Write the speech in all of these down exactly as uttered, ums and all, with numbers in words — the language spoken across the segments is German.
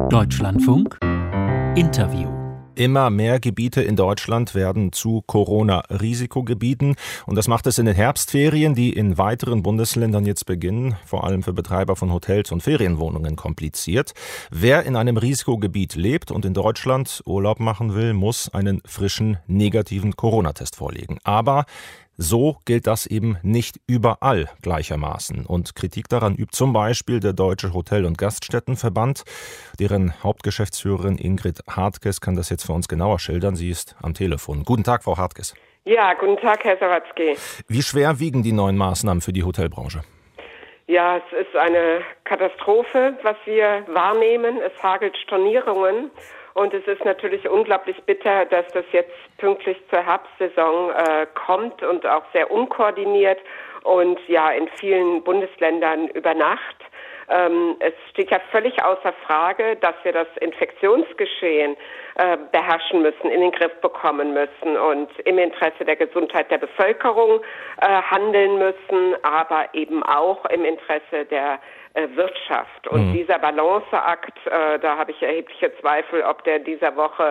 Deutschlandfunk Interview. Immer mehr Gebiete in Deutschland werden zu Corona-Risikogebieten. Und das macht es in den Herbstferien, die in weiteren Bundesländern jetzt beginnen, vor allem für Betreiber von Hotels und Ferienwohnungen kompliziert. Wer in einem Risikogebiet lebt und in Deutschland Urlaub machen will, muss einen frischen negativen Corona-Test vorlegen. Aber so gilt das eben nicht überall gleichermaßen. Und Kritik daran übt zum Beispiel der Deutsche Hotel- und Gaststättenverband. Deren Hauptgeschäftsführerin Ingrid Hartges kann das jetzt für uns genauer schildern. Sie ist am Telefon. Guten Tag, Frau Hartges. Ja, guten Tag, Herr Sawatzki. Wie schwer wiegen die neuen Maßnahmen für die Hotelbranche? Ja, es ist eine Katastrophe, was wir wahrnehmen. Es hagelt Stornierungen. Und es ist natürlich unglaublich bitter, dass das jetzt pünktlich zur Herbstsaison äh, kommt und auch sehr unkoordiniert und ja in vielen Bundesländern über Nacht. Ähm, es steht ja völlig außer Frage, dass wir das Infektionsgeschehen äh, beherrschen müssen, in den Griff bekommen müssen und im Interesse der Gesundheit der Bevölkerung äh, handeln müssen, aber eben auch im Interesse der Wirtschaft. Und mhm. dieser Balanceakt, äh, da habe ich erhebliche Zweifel, ob der dieser Woche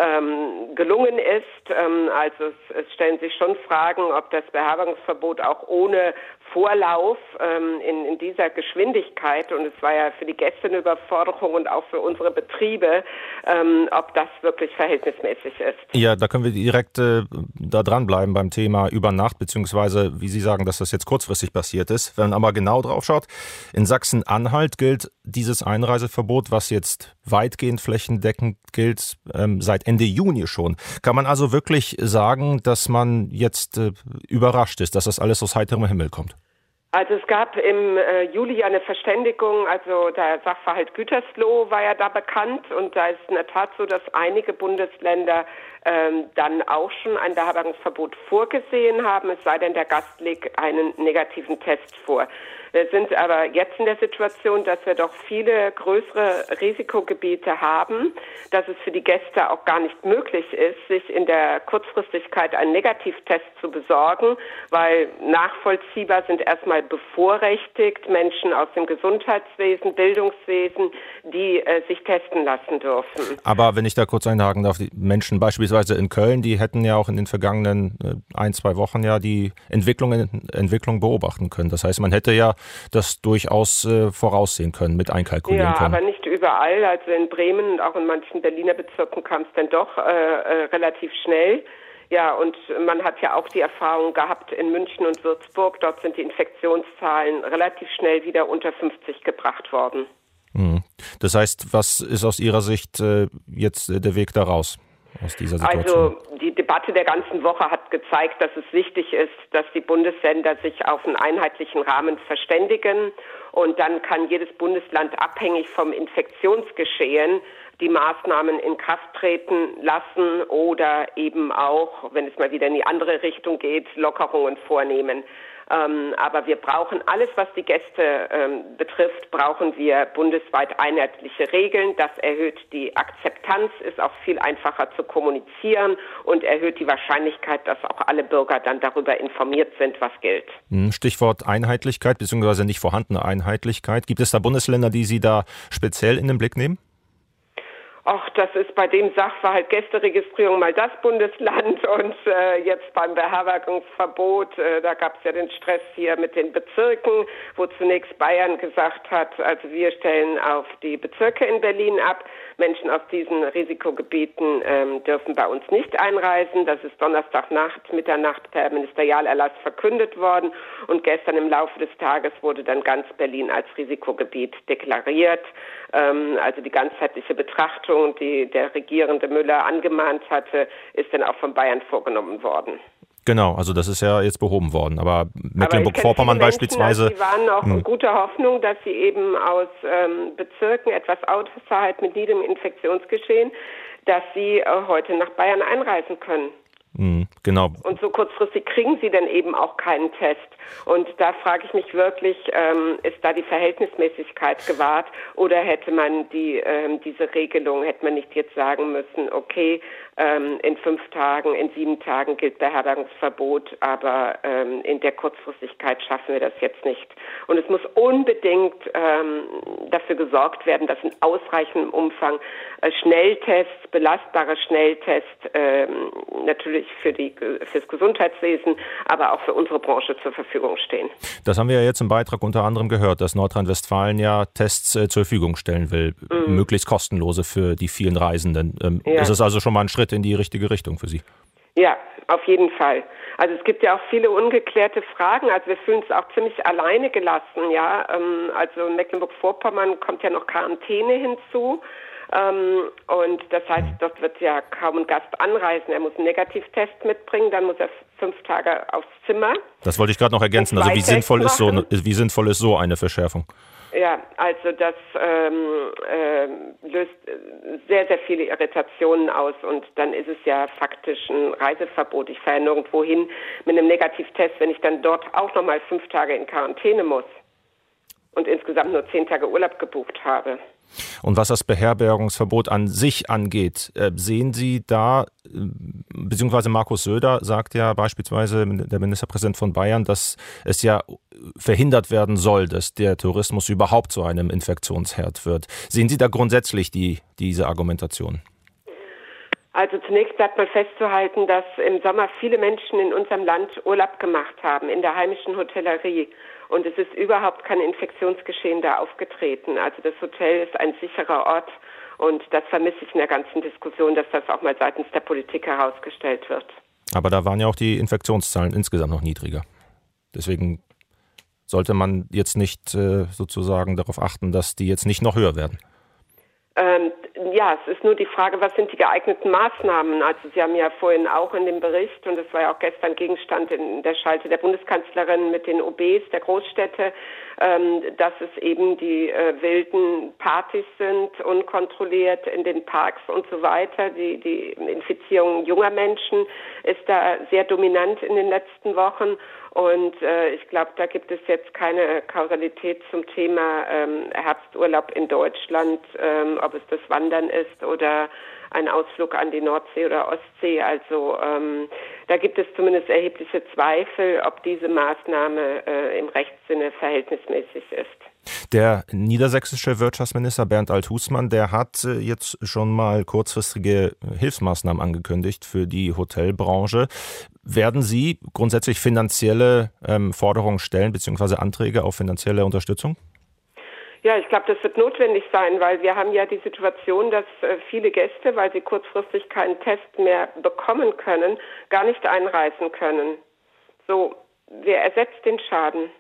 ähm, gelungen ist. Ähm, also es, es stellen sich schon Fragen, ob das Beherbergungsverbot auch ohne Vorlauf ähm, in, in dieser Geschwindigkeit, und es war ja für die Gäste eine Überforderung und auch für unsere Betriebe, ähm, ob das wirklich verhältnismäßig ist. Ja, da können wir direkt äh, da dranbleiben beim Thema über Nacht, beziehungsweise wie Sie sagen, dass das jetzt kurzfristig passiert ist. Wenn man aber genau drauf schaut, in Sachsen-Anhalt gilt dieses Einreiseverbot, was jetzt weitgehend flächendeckend gilt, ähm, seit Ende Juni schon. Kann man also wirklich sagen, dass man jetzt äh, überrascht ist, dass das alles aus heiterem Himmel kommt? Also es gab im äh, Juli eine Verständigung, also der Sachverhalt Gütersloh war ja da bekannt, und da ist in der Tat so, dass einige Bundesländer ähm, dann auch schon ein Beherbergungsverbot vorgesehen haben, es sei denn, der Gast legt einen negativen Test vor. Wir sind aber jetzt in der Situation, dass wir doch viele größere Risikogebiete haben, dass es für die Gäste auch gar nicht möglich ist, sich in der Kurzfristigkeit einen Negativtest zu besorgen, weil nachvollziehbar sind erstmal bevorrechtigt Menschen aus dem Gesundheitswesen, Bildungswesen, die äh, sich testen lassen dürfen. Aber wenn ich da kurz einhaken darf, die Menschen beispielsweise in Köln, die hätten ja auch in den vergangenen äh, ein, zwei Wochen ja die Entwicklungen, Entwicklung beobachten können. Das heißt, man hätte ja das durchaus äh, voraussehen können, mit einkalkulieren ja, können. Ja, aber nicht überall. Also in Bremen und auch in manchen Berliner Bezirken kam es dann doch äh, äh, relativ schnell. Ja, und man hat ja auch die Erfahrung gehabt in München und Würzburg. Dort sind die Infektionszahlen relativ schnell wieder unter fünfzig gebracht worden. Mhm. Das heißt, was ist aus Ihrer Sicht äh, jetzt äh, der Weg daraus? Aus dieser Situation? Also die Debatte der ganzen Woche hat gezeigt, dass es wichtig ist, dass die Bundesländer sich auf einen einheitlichen Rahmen verständigen, und dann kann jedes Bundesland abhängig vom Infektionsgeschehen die Maßnahmen in Kraft treten lassen oder eben auch, wenn es mal wieder in die andere Richtung geht, Lockerungen vornehmen. Ähm, aber wir brauchen alles, was die Gäste ähm, betrifft, brauchen wir bundesweit einheitliche Regeln. Das erhöht die Akzeptanz, ist auch viel einfacher zu kommunizieren und erhöht die Wahrscheinlichkeit, dass auch alle Bürger dann darüber informiert sind, was gilt. Stichwort Einheitlichkeit bzw. nicht vorhandene Einheitlichkeit. Gibt es da Bundesländer, die Sie da speziell in den Blick nehmen? Ach, das ist bei dem Sachverhalt Gästeregistrierung mal das Bundesland, und äh, jetzt beim Beherbergungsverbot, äh, da gab es ja den Stress hier mit den Bezirken, wo zunächst Bayern gesagt hat, also wir stellen auf die Bezirke in Berlin ab. Menschen aus diesen Risikogebieten ähm, dürfen bei uns nicht einreisen. Das ist Donnerstagnacht, Mitternacht per Ministerialerlass verkündet worden, und gestern im Laufe des Tages wurde dann ganz Berlin als Risikogebiet deklariert. Ähm, also die ganzheitliche Betrachtung, die der regierende Müller angemahnt hatte, ist dann auch von Bayern vorgenommen worden. Genau, also das ist ja jetzt behoben worden, aber Mecklenburg-Vorpommern beispielsweise... Also die waren auch in guter Hoffnung, dass sie eben aus ähm, Bezirken etwas außerhalb mit niedrigem Infektionsgeschehen, dass sie äh, heute nach Bayern einreisen können. Mhm. Genau. Und so kurzfristig kriegen sie dann eben auch keinen Test. Und da frage ich mich wirklich, ähm, ist da die Verhältnismäßigkeit gewahrt oder hätte man die ähm, diese Regelung, hätte man nicht jetzt sagen müssen, okay, ähm, in fünf Tagen, in sieben Tagen gilt Beherbergungsverbot, aber ähm, in der Kurzfristigkeit schaffen wir das jetzt nicht. Und es muss unbedingt ähm, dafür gesorgt werden, dass in ausreichendem Umfang äh, Schnelltests, belastbare Schnelltests, ähm, natürlich für die fürs Gesundheitswesen, aber auch für unsere Branche zur Verfügung stehen. Das haben wir ja jetzt im Beitrag unter anderem gehört, dass Nordrhein-Westfalen ja Tests äh, zur Verfügung stellen will, mhm. möglichst kostenlose für die vielen Reisenden. Ähm, ja. Ist es also schon mal ein Schritt in die richtige Richtung für Sie? Ja, auf jeden Fall. Also es gibt ja auch viele ungeklärte Fragen. Also wir fühlen uns auch ziemlich alleine gelassen. Ja, ähm, also in Mecklenburg-Vorpommern kommt ja noch Quarantäne hinzu. Ähm, und das heißt, dort wird ja kaum ein Gast anreisen. Er muss einen Negativtest mitbringen, dann muss er fünf Tage aufs Zimmer. Das wollte ich gerade noch ergänzen. Also wie sinnvoll ist so, wie sinnvoll ist so eine Verschärfung? Ja, also das ähm, äh, löst sehr, sehr viele Irritationen aus und dann ist es ja faktisch ein Reiseverbot. Ich fahre nirgendwo hin mit einem Negativtest, wenn ich dann dort auch nochmal fünf Tage in Quarantäne muss und insgesamt nur zehn Tage Urlaub gebucht habe. Und was das Beherbergungsverbot an sich angeht, äh, sehen Sie da, äh, beziehungsweise Markus Söder sagt ja beispielsweise, der Ministerpräsident von Bayern, dass es ja verhindert werden soll, dass der Tourismus überhaupt zu einem Infektionsherd wird. Sehen Sie da grundsätzlich die, diese Argumentation? Also zunächst bleibt mal festzuhalten, dass im Sommer viele Menschen in unserem Land Urlaub gemacht haben, in der heimischen Hotellerie. Und es ist überhaupt kein Infektionsgeschehen da aufgetreten. Also das Hotel ist ein sicherer Ort und das vermisse ich in der ganzen Diskussion, dass das auch mal seitens der Politik herausgestellt wird. Aber da waren ja auch die Infektionszahlen insgesamt noch niedriger. Deswegen sollte man jetzt nicht äh, sozusagen darauf achten, dass die jetzt nicht noch höher werden. Ähm, ja, es ist nur die Frage, was sind die geeigneten Maßnahmen? Also Sie haben ja vorhin auch in dem Bericht, und das war ja auch gestern Gegenstand in der Schalte der Bundeskanzlerin mit den O Bs der Großstädte, ähm, dass es eben die äh, wilden Partys sind, unkontrolliert in den Parks und so weiter. Die, die Infizierung junger Menschen ist da sehr dominant in den letzten Wochen. Und äh, ich glaube, da gibt es jetzt keine Kausalität zum Thema ähm, Herbsturlaub in Deutschland, ähm, ob es das Wandern ist oder ein Ausflug an die Nordsee oder Ostsee. Also ähm, da gibt es zumindest erhebliche Zweifel, ob diese Maßnahme äh, im Rechtssinne verhältnismäßig ist. Der niedersächsische Wirtschaftsminister Bernd Alt-Husmann, der hat jetzt schon mal kurzfristige Hilfsmaßnahmen angekündigt für die Hotelbranche. Werden Sie grundsätzlich finanzielle ähm, Forderungen stellen bzw. Anträge auf finanzielle Unterstützung? Ja, ich glaube, das wird notwendig sein, weil wir haben ja die Situation, dass äh, viele Gäste, weil sie kurzfristig keinen Test mehr bekommen können, gar nicht einreisen können. So, wer ersetzt den Schaden?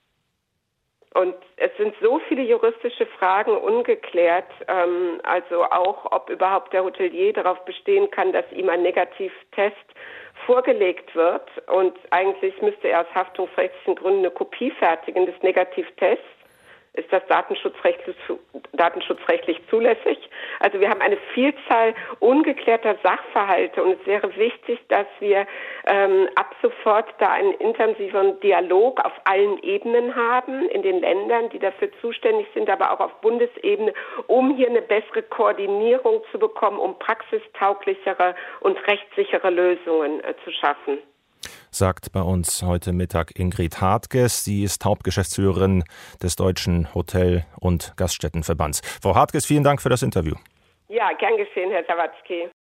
Und es sind so viele juristische Fragen ungeklärt, ähm, also auch, ob überhaupt der Hotelier darauf bestehen kann, dass ihm ein Negativtest vorgelegt wird. Und eigentlich müsste er aus haftungsrechtlichen Gründen eine Kopie fertigen des Negativtests. Ist das datenschutzrechtlich, datenschutzrechtlich zulässig? Also wir haben eine Vielzahl ungeklärter Sachverhalte und es wäre wichtig, dass wir ähm, ab sofort da einen intensiveren Dialog auf allen Ebenen haben, in den Ländern, die dafür zuständig sind, aber auch auf Bundesebene, um hier eine bessere Koordinierung zu bekommen, um praxistauglichere und rechtssichere Lösungen äh, zu schaffen. Sagt bei uns heute Mittag Ingrid Hartges. Sie ist Hauptgeschäftsführerin des Deutschen Hotel- und Gaststättenverbands. Frau Hartges, vielen Dank für das Interview. Ja, gern geschehen, Herr Sawatzki.